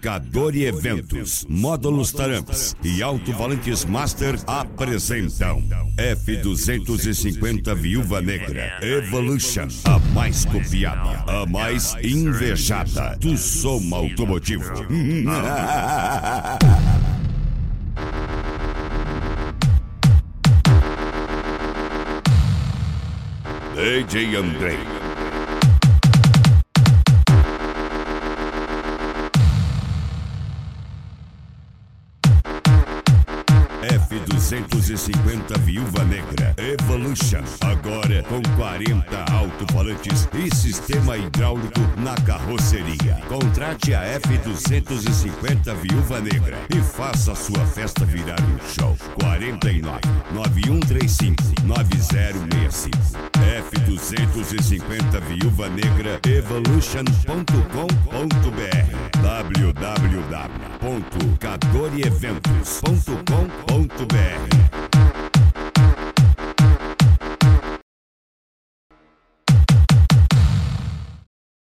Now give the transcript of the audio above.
Cadore Eventos, Módulos Taramps e Alto Valantes Master apresentam F250 Viúva Negra Evolution, a mais copiada, a mais invejada do som automotivo. DJ Andrei. F250 Viúva Negra Evolution, agora com 40 alto-falantes e sistema hidráulico na carroceria. Contrate a F250 Viúva Negra e faça sua festa virar um show. 49 9135 9065. F250 Viúva Negra Evolution.com.br, www.cadoreeventos.com.br.